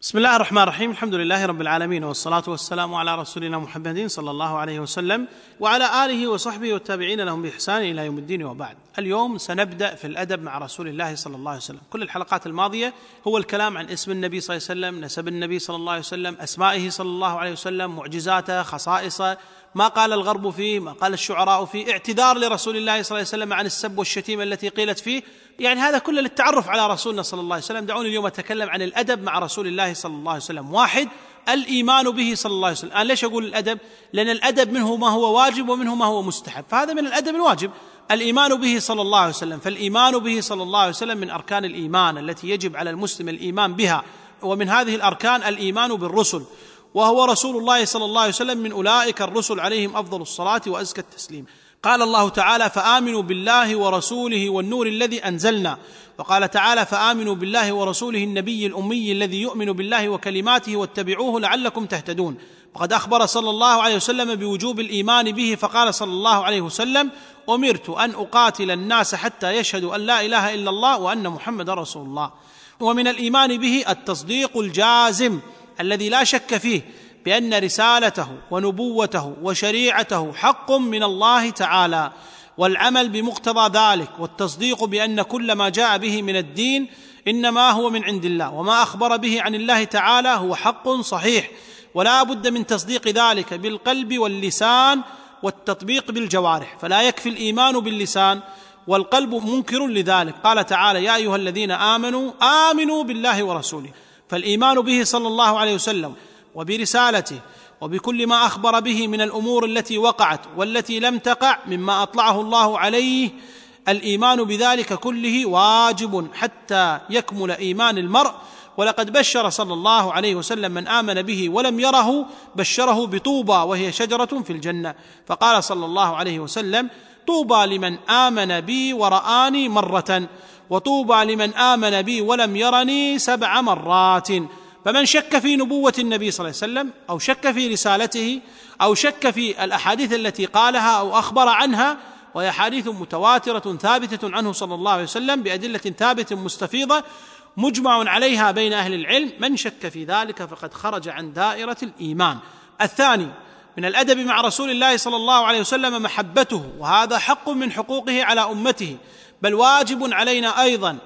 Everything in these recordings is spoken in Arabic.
بسم الله الرحمن الرحيم. الحمد لله رب العالمين، والصلاة والسلام على رسولنا محمد صلى الله عليه وسلم وعلى آله وصحبه والتابعين لهم بإحسان إلى يوم الدين، وبعد. اليوم سنبدأ في الأدب مع رسول الله صلى الله عليه وسلم. كل الحلقات الماضية هو الكلام عن اسم النبي صلى الله عليه وسلم، نسب النبي صلى الله عليه وسلم، أسمائه صلى الله عليه وسلم، معجزاته، خصائصه، ما قال الغرب فيه، ما قال الشعراء فيه، اعتذار لرسول الله صلى الله عليه وسلم عن السب والشتيمة التي قيلت فيه، يعني هذا كله للتعرف على رسولنا صلى الله عليه وسلم. دعوني اليوم أتكلم عن الأدب مع رسول الله صلى الله عليه وسلم. واحد، الإيمان به صلى الله عليه وسلم. أنا ليش أقول الأدب؟ لأن الأدب منه ما هو واجب ومنه ما هو مستحب، فهذا من الأدب الواجب، الإيمان به صلى الله عليه وسلم. فالإيمان به صلى الله عليه وسلم من أركان الإيمان التي يجب على المسلم الإيمان بها، ومن هذه الأركان الإيمان بالرسل، وهو رسول الله صلى الله عليه وسلم من أولئك الرسل عليهم أفضل الصلاة وأزكى التسليم. قال الله تعالى: فآمنوا بالله ورسوله والنور الذي أنزلنا. وقال تعالى: فآمنوا بالله ورسوله النبي الأمي الذي يؤمن بالله وكلماته واتبعوه لعلكم تهتدون. وقد أخبر صلى الله عليه وسلم بوجوب الإيمان به، فقال صلى الله عليه وسلم: أمرت أن أقاتل الناس حتى يشهدوا أن لا إله إلا الله وأن محمد رسول الله. ومن الإيمان به التصديق الجازم الذي لا شك فيه بأن رسالته ونبوته وشريعته حق من الله تعالى، والعمل بمقتضى ذلك، والتصديق بأن كل ما جاء به من الدين إنما هو من عند الله، وما أخبر به عن الله تعالى هو حق صحيح، ولا بد من تصديق ذلك بالقلب واللسان والتطبيق بالجوارح، فلا يكفي الإيمان باللسان والقلب منكر لذلك. قال تعالى: يا أيها الذين آمنوا آمنوا بالله ورسوله. فالإيمان به صلى الله عليه وسلم وبرسالته وبكل ما أخبر به من الأمور التي وقعت والتي لم تقع مما أطلعه الله عليه، الإيمان بذلك كله واجب حتى يكمل إيمان المرء. ولقد بشر صلى الله عليه وسلم من آمن به ولم يره، بشره بطوبى وهي شجرة في الجنة. فقال صلى الله عليه وسلم: طوبى لمن آمن بي ورآني مرة، وطوبى لمن آمن بي ولم يرني 7 مرات. فمن شك في نبوة النبي صلى الله عليه وسلم، أو شك في رسالته، أو شك في الأحاديث التي قالها أو أخبر عنها، وهي أحاديث متواترة ثابتة عنه صلى الله عليه وسلم بأدلة ثابتة مستفيضة مجمع عليها بين أهل العلم، من شك في ذلك فقد خرج عن دائرة الإيمان. الثاني، من الأدب مع رسول الله صلى الله عليه وسلم محبته، وهذا حق من حقوقه على أمته، بل واجب علينا أيضا،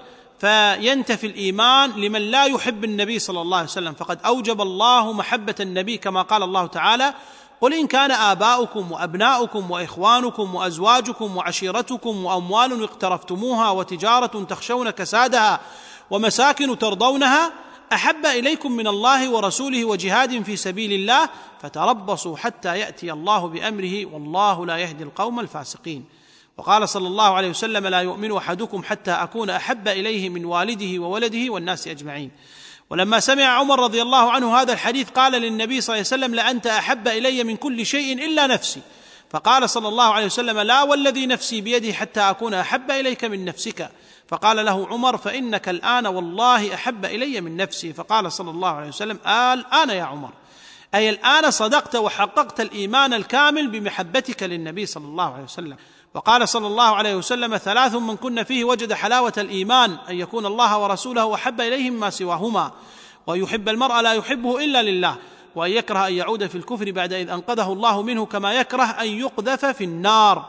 فينتفي الإيمان لمن لا يحب النبي صلى الله عليه وسلم، فقد أوجب الله محبة النبي كما قال الله تعالى: قل إن كان آباؤكم وأبناؤكم وإخوانكم وأزواجكم وعشيرتكم وأموال اقترفتموها وتجارة تخشون كسادها ومساكن ترضونها أحب إليكم من الله ورسوله وجهاد في سبيل الله فتربصوا حتى يأتي الله بأمره والله لا يهدي القوم الفاسقين. وقال صلى الله عليه وسلم: لا يؤمن أحدكم حتى أكون أحب إليه من والده وولده والناس أجمعين. ولما سمع عمر رضي الله عنه هذا الحديث قال للنبي صلى الله عليه وسلم: لأنت أحب إلي من كل شيء إلا نفسي. فقال صلى الله عليه وسلم: لا والذي نفسي بيده حتى أكون أحب إليك من نفسك. فقال له عمر: فإنك الآن والله أحب إلي من نفسي. فقال صلى الله عليه وسلم: الآن يا عمر، أي الآن صدقت وحققت الإيمان الكامل بمحبتك للنبي صلى الله عليه وسلم. وقال صلى الله عليه وسلم: 3 من كن فيه وجد حلاوة الإيمان، أن يكون الله ورسوله أحب إليه مما سواهما، ويحب المرء لا يحبه إلا لله، وأن يكره أن يعود في الكفر بعد إذ أنقذه الله منه، كما يكره أن يقذف في النار.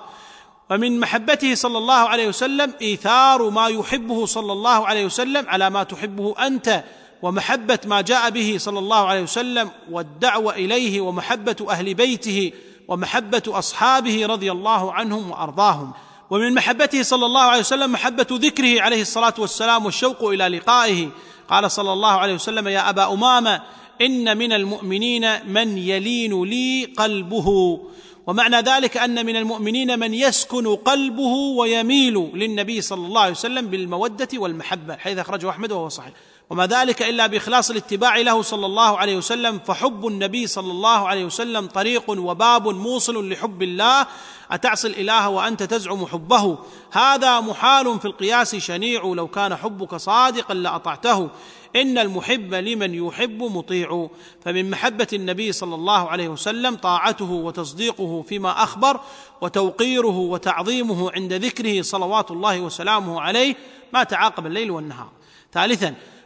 ومن محبته صلى الله عليه وسلم إيثار ما يحبه صلى الله عليه وسلم على ما تحبه أنت، ومحبة ما جاء به صلى الله عليه وسلم والدعوة إليه، ومحبة أهل بيته، ومحبة أصحابه رضي الله عنهم وأرضاهم. ومن محبته صلى الله عليه وسلم محبة ذكره عليه الصلاة والسلام والشوق إلى لقائه. قال صلى الله عليه وسلم: يا أبا أمامة، إن من المؤمنين من يلين لي قلبه. ومعنى ذلك أن من المؤمنين من يسكن قلبه ويميل للنبي صلى الله عليه وسلم بالمودة والمحبة، حيث أخرجه أحمد وهو صحيح. وما ذلك إلا بإخلاص الاتباع له صلى الله عليه وسلم، فحب النبي صلى الله عليه وسلم طريق وباب موصل لحب الله. أتعصي الإله وأنت تزعم حبه؟ هذا محال في القياس شنيع، لو كان حبك صادقا لأطعته، إن المحب لمن يحب مطيع. فمن محبة النبي صلى الله عليه وسلم طاعته وتصديقه فيما أخبر، وتوقيره وتعظيمه عند ذكره صلوات الله وسلامه عليه ما تعاقب الليل والنهار. ثالثا،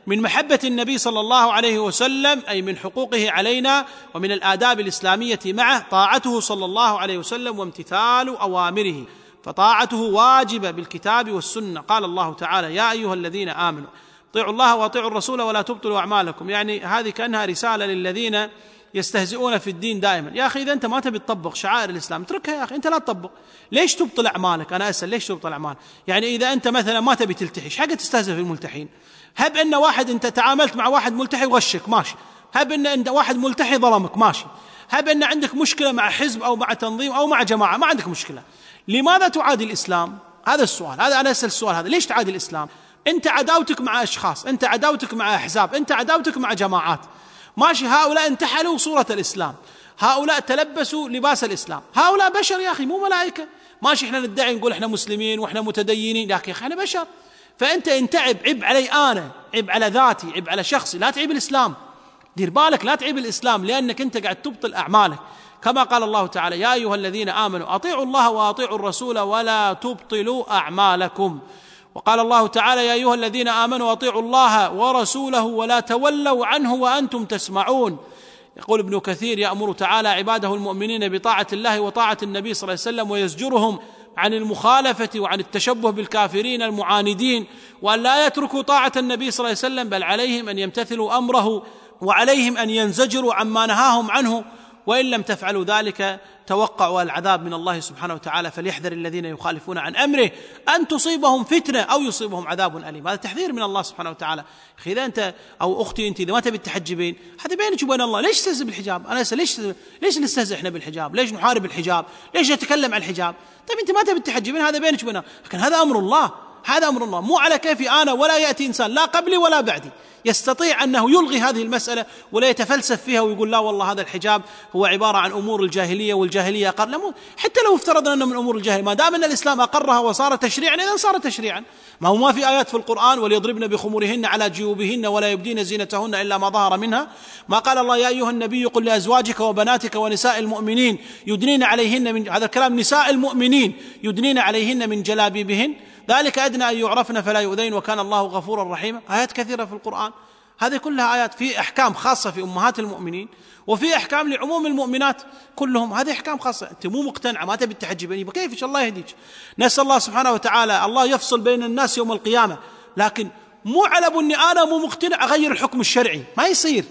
من محبة النبي صلى الله عليه وسلم، أي من حقوقه علينا ومن الآداب الإسلامية معه، طاعته صلى الله عليه وسلم وامتثال أوامره، فطاعته واجبة بالكتاب والسنة. قال الله تعالى: يا أيها الذين آمنوا اطيعوا الله واطيعوا الرسول ولا تبطلوا أعمالكم. يعني هذه كأنها رسالة للذين يستهزئون في الدين دائما. يا أخي إذا أنت ما تبي تطبق شعائر الإسلام اتركها يا أخي، أنت لا تطبق. ليش تبطل أعمالك؟ أنا أسأل ليش تبطل أعمال؟ يعني إذا أنت مثلا ما تبي تلتحي، ايش حق تستهزئ في الملتحين؟ هب أن واحد أنت تعاملت مع واحد ملتحي وغشك، ماشي. هب أن أنت واحد ملتحي ظلمك، ماشي. هب أن عندك مشكلة مع حزب أو مع تنظيم أو مع جماعة، ما عندك مشكلة. لماذا تعادي الإسلام؟ هذا السؤال، هذا أنا أسأل السؤال هذا. ليش تعادي الإسلام؟ أنت عداوتك مع أشخاص، أنت عداوتك مع أحزاب، أنت عداوتك مع جماعات، ماشي. هؤلاء انتحلوا صورة الإسلام، هؤلاء تلبسوا لباس الإسلام، هؤلاء بشر يا أخي مو ملائكة. ماشي احنا ندعي نقول احنا مسلمين واحنا متدينين، لكن يا أخي احنا بشر. فأنت إن تعب عب علي أنا، عب على ذاتي، عب على شخصي، لا تعيب الإسلام. دير بالك لا تعيب الإسلام، لأنك أنت قاعد تبطل أعمالك. كما قال الله تعالى: يا أيها الذين آمنوا أطيعوا الله وأطيعوا الرسول ولا تبطلوا أعمالكم. وقال الله تعالى: يا أيها الذين آمنوا أطيعوا الله ورسوله ولا تولوا عنه وأنتم تسمعون. يقول ابن كثير: يأمر تعالى عباده المؤمنين بطاعة الله وطاعة النبي صلى الله عليه وسلم، ويزجرهم عن المخالفة وعن التشبه بالكافرين المعاندين، وأن لا يتركوا طاعة النبي صلى الله عليه وسلم، بل عليهم أن يمتثلوا أمره، وعليهم أن ينزجروا عما نهاهم عنه، وإن لم تفعلوا ذلك توقعوا العذاب من الله سبحانه وتعالى، فليحذر الذين يخالفون عن أمره أن تصيبهم فتنة أو يصيبهم عذاب أليم. هذا تحذير من الله سبحانه وتعالى. أخي إذا أنت أو أختي أنت إذا ما تبي تحجبين، هذا بينك وبين الله. ليش تستهزئ بالحجاب؟ أنا أسأل ليش نستهزئ إحنا بالحجاب؟ ليش نحارب الحجاب؟ ليش نتكلم عن الحجاب؟ طيب أنت ما تبي تحجبين، هذا بينك وبين الله، لكن هذا أمر الله، هذا أمر الله، مو على كيفي أنا. ولا يأتي إنسان لا قبلي ولا بعدي يستطيع أنه يلغي هذه المسألة ولا يتفلسف فيها ويقول لا والله هذا الحجاب هو عبارة عن أمور الجاهلية والجاهلية أقر. لا، حتى لو افترضنا أنه من أمور الجاهلية، ما دام أن الإسلام أقرها وصار تشريعا إذن صار تشريعا. ما في آيات في القرآن: وليضربن بخمورهن على جيوبهن ولا يبدين زينتهن إلا ما ظهر منها. ما قال الله: يا أيها النبي قل لأزواجك وبناتك ونساء المؤمنين يدنين عليهن من، هذا الكلام نساء المؤمنين، يدنين عليهن من جلابيبهن ذلك أدنى أن يعرفن فلا يؤذين وكان الله غفورا رحيما. آيات كثيرة في القرآن، هذه كلها آيات في أحكام خاصة في أمهات المؤمنين، وفي أحكام لعموم المؤمنات كلهم. هذه أحكام خاصة. أنت مو مقتنعة ما تبي تحجبين، كيف؟ إن شاء الله يهديك. نسأل الله سبحانه وتعالى الله يفصل بين الناس يوم القيامة، لكن مو على أني أنا مو مقتنع أغير الحكم الشرعي، ما يصير.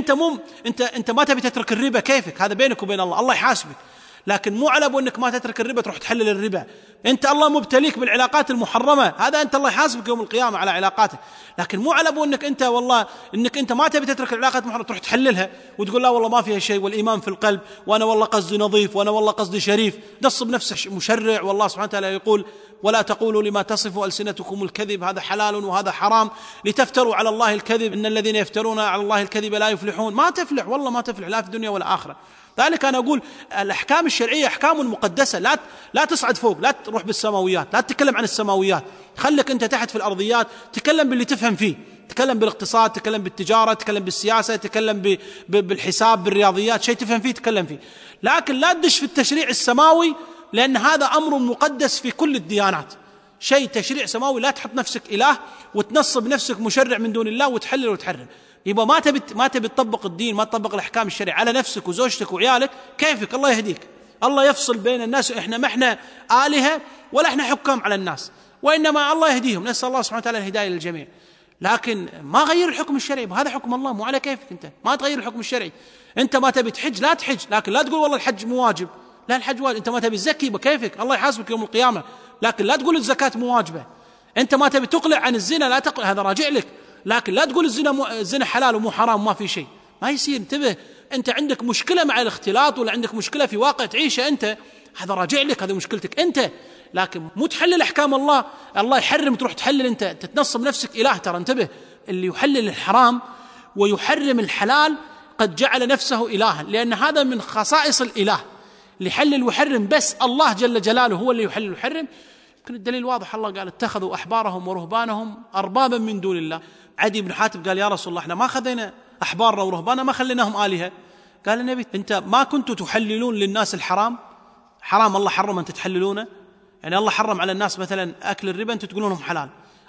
أنت ما تبي تترك الربا، كيفك؟ هذا بينك وبين الله، الله يحاسبك. لكن مو على أنك ما تترك الربا تروح تحلل الربا. أنت الله مبتليك بالعلاقات المحرمة، هذا أنت الله يحاسبك يوم القيامة على علاقاتك. لكن مو على أنك أنت والله أنك أنت ما تبي تترك العلاقات المحرمة تروح تحللها وتقول لا والله ما فيها شيء والإيمان في القلب وأنا والله قصدي نظيف وأنا والله قصدي شريف. نصب نفسك مشرع، والله سبحانه وتعالى يقول: ولا تقولوا لما تصف ألسنتكم الكذب هذا حلال وهذا حرام لتفتروا على الله الكذب إن الذين يفترون على الله الكذب لا يفلحون. ما تفلح، والله ما تفلح، لا في الدنيا ولا آخرة. ذلك أنا أقول الأحكام الشرعية أحكام مقدسة، لا تصعد فوق، لا تروح بالسماويات، لا تتكلم عن السماويات، خليك أنت تحت في الأرضيات، تكلم باللي تفهم فيه، تكلم بالاقتصاد، تكلم بالتجارة، تكلم بالسياسة، تكلم بالحساب، بالرياضيات، شيء تفهم فيه تكلم فيه. لكن لا تدش في التشريع السماوي، لأن هذا أمر مقدس في كل الديانات. شيء تشريع سماوي، لا تحط نفسك إله وتنصب نفسك مشرع من دون الله وتحلل وتحرم. يبقى ما تبي تطبق الدين، ما تطبق الأحكام الشرعية على نفسك وزوجتك وعيالك، كيفك؟ الله يهديك. الله يفصل بين الناس. إحنا ما إحنا آلهة ولا إحنا حكام على الناس، وإنما الله يهديهم. نسأل الله سبحانه وتعالى الهداية للجميع. لكن ما غير الحكم الشرعي، هذا حكم الله مو على كيفك. أنت ما تغير الحكم الشرعي. أنت ما تبي تحج لا تحج، لكن لا تقول والله الحج مو واجب، لا الحج واجب. أنت ما تبي تزكي بكيفك، الله يحاسبك يوم القيامة، لكن لا تقول الزكاة مو واجبة. أنت ما تبي تقلع عن الزنا، لا تقلع، هذا راجع لك، لكن لا تقول الزنا حلال ومو حرام ما في شيء. ما يصير. انتبه، أنت عندك مشكلة مع الاختلاط ولا عندك مشكلة في واقع تعيشه أنت، هذا راجع لك، هذه مشكلتك أنت. لكن مو تحلل أحكام الله، الله يحرم تروح تحلل أنت، تتنصب نفسك إله. ترى انتبه، اللي يحلل الحرام ويحرم الحلال قد جعل نفسه إلها، لأن هذا من خصائص الإله، اللي يحلل ويحرم بس الله جل جلاله هو اللي يحلل ويحرم. يمكن الدليل واضح، الله قال: اتخذوا أحبارهم ورهبانهم أربابا من دون الله. عدي بن حاتم قال: يا رسول الله احنا ما خذينا أحبارنا ورهباننا، ما خليناهم آلهة. قال النبي: أنت ما كنتوا تحللون للناس الحرام؟ حرام الله حرم أن تحللونه، يعني الله حرم على الناس مثلا أكل الربا أنتم تقولونهم حلال،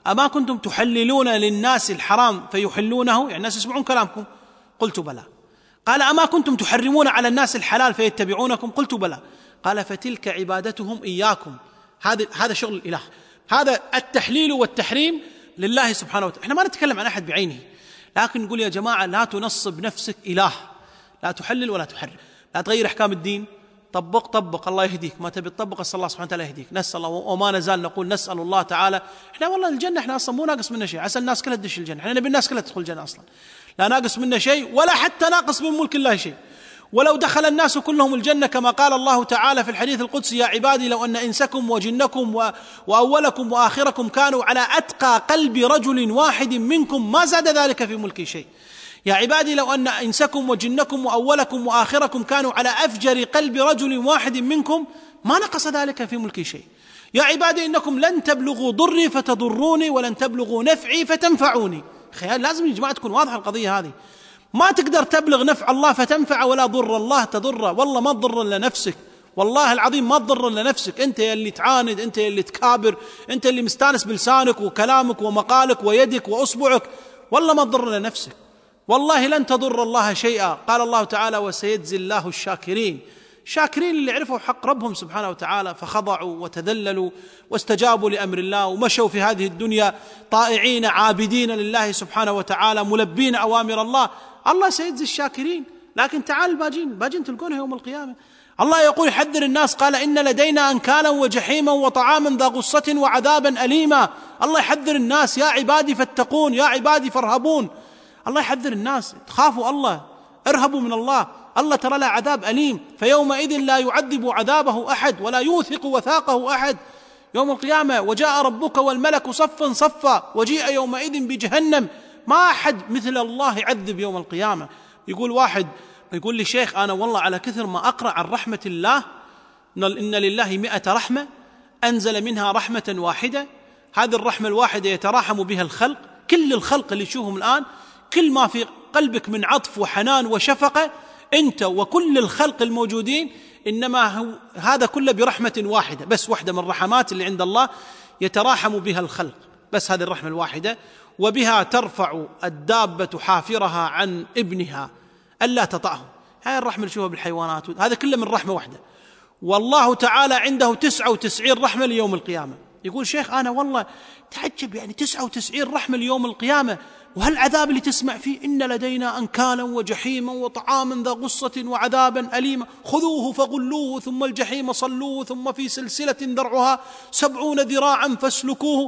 أما كنتم تحللون للناس الحرام فيحلونه، يعني الناس يسمعون كلامكم؟ قلت بلى. قال أما كنتم تحرمون على الناس الحلال فيتبعونكم؟ قلت بلى. قال فتلك عبادتهم إياكم، هذا شغل الإله، هذا التحليل والتحريم لله سبحانه وتعالى. احنا ما نتكلم عن أحد بعينه، لكن نقول يا جماعة لا تنصب نفسك إله، لا تحلل ولا تحرم، لا تغير أحكام الدين. طبق الله يهديك، ما تبي تطبق أسأل الله سبحانه وتعالى يهديك. نسأل الله، وما نزال نقول نسأل الله تعالى. احنا والله الجنة احنا أصلا مو ناقص منها شيء، عسى الناس كلها تدش الجنة، احنا نبي الناس كلها تدخل الجنة أصلا، لا ناقص منها شيء ولا حتى ناقص من ملك الله شيء. ولو دخل الناس كلهم الجنة كما قال الله تعالى في الحديث القدسي: يا عبادي لو أن إنسكم وجنكم وأولكم وآخركم كانوا على أتقى قلب رجل واحد منكم ما زاد ذلك في ملكي شيء. يا عبادي لو أن إنسكم وجنكم وأولكم وآخركم كانوا على أفجر قلب رجل واحد منكم ما نقص ذلك في ملكي شيء. يا عبادي إنكم لن تبلغوا ضري فتضروني ولن تبلغوا نفعي فتنفعوني. خيال، لازم يا جماعة تكون واضحة القضية هذه. ما تقدر تبلغ نفع الله فتنفع ولا ضر الله تضره، والله ما تضر إلا نفسك، والله العظيم ما تضر إلا نفسك. أنت اللي تعاند، أنت اللي تكابر، أنت اللي مستانس بلسانك وكلامك ومقالك ويدك وأصبعك، والله ما تضر إلا نفسك، والله لن تضر الله شيئا. قال الله تعالى: وسيجزي الله الشاكرين. شاكرين اللي عرفوا حق ربهم سبحانه وتعالى فخضعوا وتذللوا واستجابوا لأمر الله ومشوا في هذه الدنيا طائعين عابدين لله سبحانه وتعالى ملبين أوامر الله. الله سيجزي الشاكرين. لكن تعال الباجين تلقونها يوم القيامة. الله يقول يحذر الناس، قال: إن لدينا أنكالا وجحيما وطعاما ذا غصة وعذابا أليما. الله يحذر الناس: يا عبادي فاتقون، يا عبادي فارهبون. الله يحذر الناس: تخافوا الله، ارهبوا من الله. الله ترى له عذاب أليم، فيومئذ لا يعذب عذابه أحد ولا يوثق وثاقه أحد. يوم القيامة: وجاء ربك والملك صفا صفا وجيء يومئذ بجهنم. ما أحد مثل الله يعذب يوم القيامة. يقول واحد يقول لي: شيخ أنا والله على كثر ما أقرأ عن رحمة الله، إن لله 100 رحمة أنزل منها رحمة واحدة، هذه الرحمة الواحدة يتراحم بها الخلق، كل الخلق اللي تشوفهم الآن، كل ما في قلبك من عطف وحنان وشفقة أنت وكل الخلق الموجودين، إنما هو هذا كله برحمة واحدة، بس واحدة من الرحمات اللي عند الله يتراحم بها الخلق، بس هذه الرحمة الواحدة. وبها ترفع الدابة حافرها عن ابنها ألا تطأه. هاي الرحمة اللي نشوفها بالحيوانات، هذا كله من رحمة واحدة. والله تعالى عنده 99 رحمة ليوم القيامة. يقول: شيخ أنا والله تعجب، يعني 99 رحمة ليوم القيامة، وهالعذاب اللي تسمع فيه: إن لدينا أنكالا وجحيما وطعاما ذا غصة وعذابا أليما خذوه فغلوه ثم الجحيم صلوه ثم في سلسلة ذرعها 70 ذراعا فاسلكوه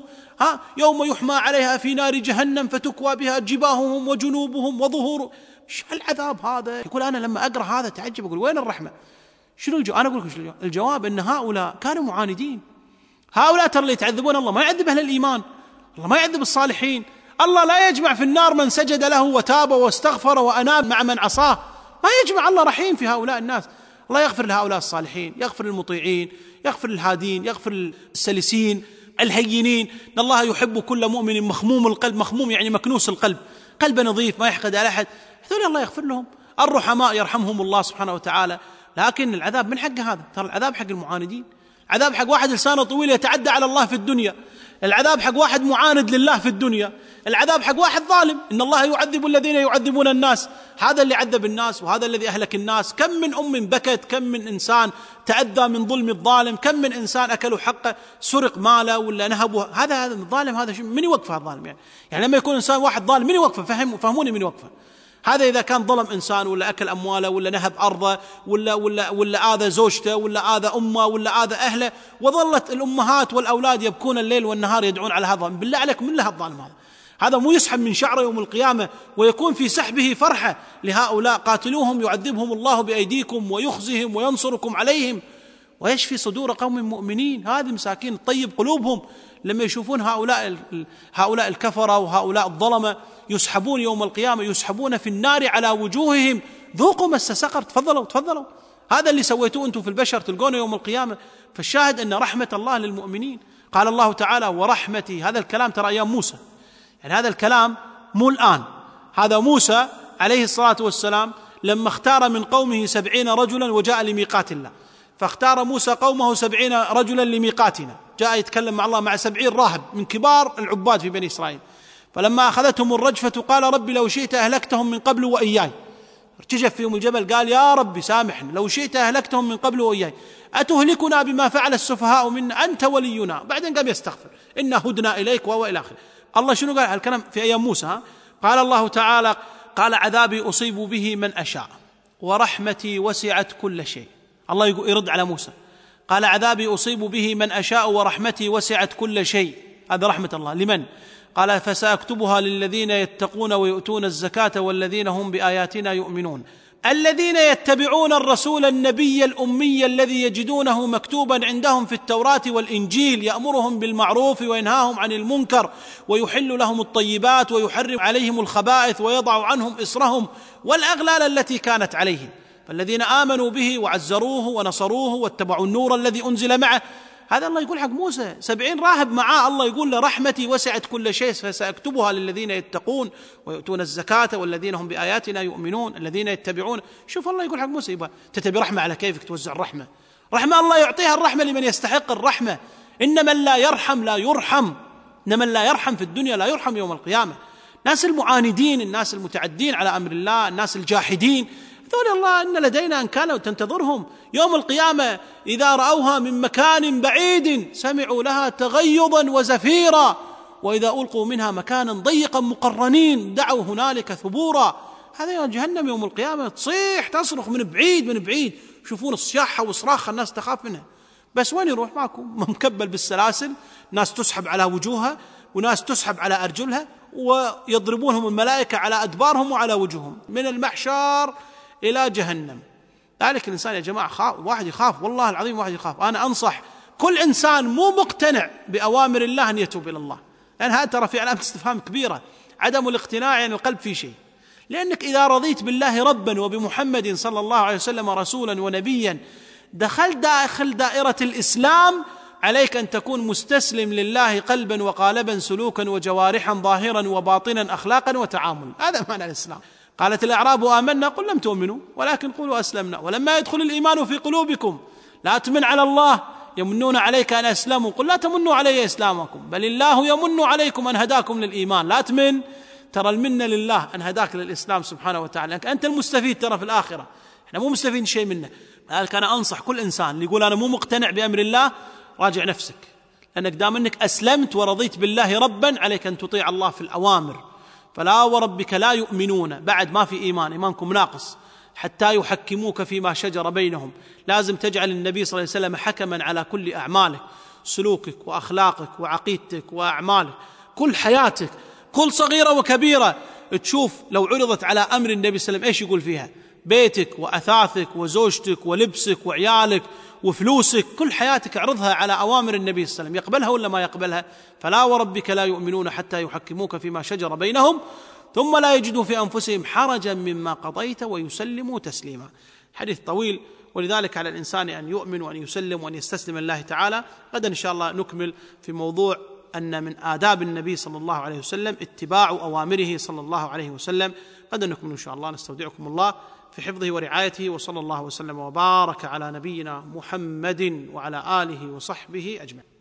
يوم يحمى عليها في نار جهنم فتكوى بها جباههم وجنوبهم وظهورهم. شو العذاب هذا؟ يقول: أنا لما أقرأ هذا تعجب، أقول: وين الرحمة؟ شنو الجواب؟ أنا أقول لكم شنو الجواب: إن هؤلاء كانوا معاندين. هؤلاء ترى اللي يتعذبون الله ما يعذب أهل الإيمان، الله ما يعذب الصالحين. الله لا يجمع في النار من سجد له وتاب واستغفر وأناب مع من عصاه، ما يجمع. الله رحيم في هؤلاء الناس. الله يغفر لهؤلاء الصالحين، يغفر للمطيعين، يغفر للهادين، يغفر للسلسين الهينين. إن الله يحب كل مؤمن مخموم القلب، مخموم يعني مكنوس القلب، قلبه نظيف ما يحقد على أحد، هذول الله يغفر لهم. الرحماء يرحمهم الله سبحانه وتعالى. لكن العذاب من حق هذا، ترى العذاب حق المعاندين، العذاب حق واحد لسانه طويل يتعدى على الله في الدنيا، العذاب حق واحد معاند لله في الدنيا، العذاب حق واحد ظالم. إن الله يعذب الذين يعذبون الناس، هذا اللي عذب الناس وهذا الذي أهلك الناس. كم من أم بكت، كم من إنسان تأذى من ظلم الظالم، كم من إنسان أكلوا حقه، سرق ماله ولا نهبه. هذا الظالم هذا من يوقفه الظالم؟ يعني لما يكون إنسان واحد ظالم من يوقفه؟ فهموني من يوقفه هذا. إذا كان ظلم إنسان ولا أكل أمواله ولا نهب أرضه ولا آذى زوجته ولا آذى أمه ولا آذى أهله، وظلت الأمهات والأولاد يبكون الليل والنهار يدعون على هذا، بالله عليكم من له الظالم هذا؟ هذا مو يسحب من شعره يوم القيامة ويكون في سحبه فرحة لهؤلاء؟ قاتلوهم يعذبهم الله بأيديكم ويخزهم وينصركم عليهم ويشفي صدور قوم مؤمنين. هذه مساكين طيب قلوبهم لما يشوفون هؤلاء الكفرة وهؤلاء الظلمة يسحبون يوم القيامة، يسحبون في النار على وجوههم ذوقوا مس سقر. تفضلوا هذا اللي سويتوه أنتم في البشر تلقونه يوم القيامة. فالشاهد أن رحمة الله للمؤمنين. قال الله تعالى: ورحمتي. هذا الكلام ترى أيام موسى، يعني هذا الكلام مو الآن، هذا موسى عليه الصلاة والسلام لما اختار من قومه 70 رجلا وجاء لميقات الله، فاختار موسى قومه 70 رجلا لميقاتنا. جاء يتكلم مع الله مع 70 راهب من كبار العباد في بني إسرائيل. فلما أخذتهم الرجفة قال ربي لو شئت أهلكتهم من قبل وإياي. ارتجف فيهم الجبل قال يا ربي سامحنا، لو شئت أهلكتهم من قبل وإياي، أتهلكنا بما فعل السفهاء منا، أنت ولينا. بعدين قام يستغفر، إنا هدنا إليك وإلى آخره. الله شنو قال الكلام في أيام موسى؟ قال الله تعالى قال عذابي أصيب به من أشاء ورحمتي وسعت كل شيء. الله يرد على موسى قال عذابي أصيب به من أشاء ورحمتي وسعت كل شيء. هذا رحمة الله لمن؟ قال فسأكتبها للذين يتقون ويؤتون الزكاة والذين هم بآياتنا يؤمنون الذين يتبعون الرسول النبي الأمي الذي يجدونه مكتوبا عندهم في التوراة والإنجيل يأمرهم بالمعروف وينهاهم عن المنكر ويحل لهم الطيبات ويحرم عليهم الخبائث ويضع عنهم إصرهم والأغلال التي كانت عليهم. فالذين آمنوا به وعزروه ونصروه واتبعوا النور الذي أنزل معه. هذا الله يقول حق موسى 70 راهب معاه، الله يقول له رحمتي وسعت كل شيء فسأكتبها للذين يتقون ويؤتون الزكاة والذين هم بآياتنا يؤمنون الذين يتبعون. شوف الله يقول حق موسى يبقى تتبي رحمة على كيفك توزع الرحمة. رحمة الله يعطيها الرحمة لمن يستحق الرحمة. إن من لا يرحم لا يرحم، إن من لا يرحم في الدنيا لا يرحم يوم القيامة. الناس المعاندين، الناس المتعدين على أمر الله، الناس الجاحدين، ذول الله إن لدينا أنكالا تنتظرهم يوم القيامة إذا رأوها من مكان بعيد سمعوا لها تغيظا وزفيرا وإذا ألقوا منها مكانا ضيقا مقرنين دعوا هنالك ثبورا. هذا يا جهنم يوم القيامة تصيح تصرخ من بعيد من بعيد، شوفون الصياحة وصراخ الناس تخاف منها. بس وين يروح؟ معكم مكبل بالسلاسل، ناس تسحب على وجوهها وناس تسحب على أرجلها ويضربونهم الملائكة على أدبارهم وعلى وجوههم من المحشر إلى جهنم. ذلك الإنسان يا جماعة واحد يخاف، والله العظيم واحد يخاف. أنا أنصح كل إنسان مو مقتنع بأوامر الله أن يتوب إلى الله، لأن هذا ترى في علامة استفهام كبيرة. عدم الاقتناع يعني القلب في شيء، لأنك إذا رضيت بالله ربا وبمحمد صلى الله عليه وسلم رسولا ونبيا دخل داخل دائرة الإسلام، عليك أن تكون مستسلم لله قلبا وقالبا سلوكا وجوارحا ظاهرا وباطنا أخلاقا وتعاملا. هذا معنى الإسلام. قالت الأعراب آمنا قل لم تؤمنوا ولكن قولوا أسلمنا ولما يدخل الإيمان في قلوبكم لا تمن على الله يمنون عليك أن أسلموا قل لا تمنوا علي إسلامكم بل الله يمن عليكم أن هداكم للإيمان. لا تمن، ترى المنة لله أن هداك للإسلام سبحانه وتعالى، أنت المستفيد ترى في الآخرة، احنا مو مستفيد شيء منه. لذلك أنا أنصح كل إنسان اللي يقول أنا مو مقتنع بأمر الله راجع نفسك، لأنك دام أنك أسلمت ورضيت بالله ربا عليك أن تطيع الله في الأوامر. فلا وربك لا يؤمنون، بعد ما في إيمان، إيمانكم ناقص، حتى يحكموك فيما شجر بينهم. لازم تجعل النبي صلى الله عليه وسلم حكما على كل أعمالك، سلوكك وأخلاقك وعقيدتك وأعمالك، كل حياتك، كل صغيرة وكبيرة. تشوف لو عرضت على أمر النبي صلى الله عليه وسلم إيش يقول فيها؟ بيتك وأثاثك وزوجتك ولبسك وعيالك وفلوسك، كل حياتك اعرضها على أوامر النبي صلى الله عليه وسلم، يقبلها ولا ما يقبلها؟ فلا وربك لا يؤمنون حتى يحكموك فيما شجر بينهم ثم لا يجدوا في أنفسهم حرجا مما قضيت ويسلموا تسليما. حديث طويل، ولذلك على الإنسان أن يؤمن وأن يسلم وأن يستسلم لله تعالى. غدا إن شاء الله نكمل في موضوع أن من آداب النبي صلى الله عليه وسلم اتباع أوامره صلى الله عليه وسلم. غدا نكمل إن شاء الله. نستودعكم الله في حفظه ورعايته، وصلى الله وسلم وبارك على نبينا محمد وعلى آله وصحبه أجمعين.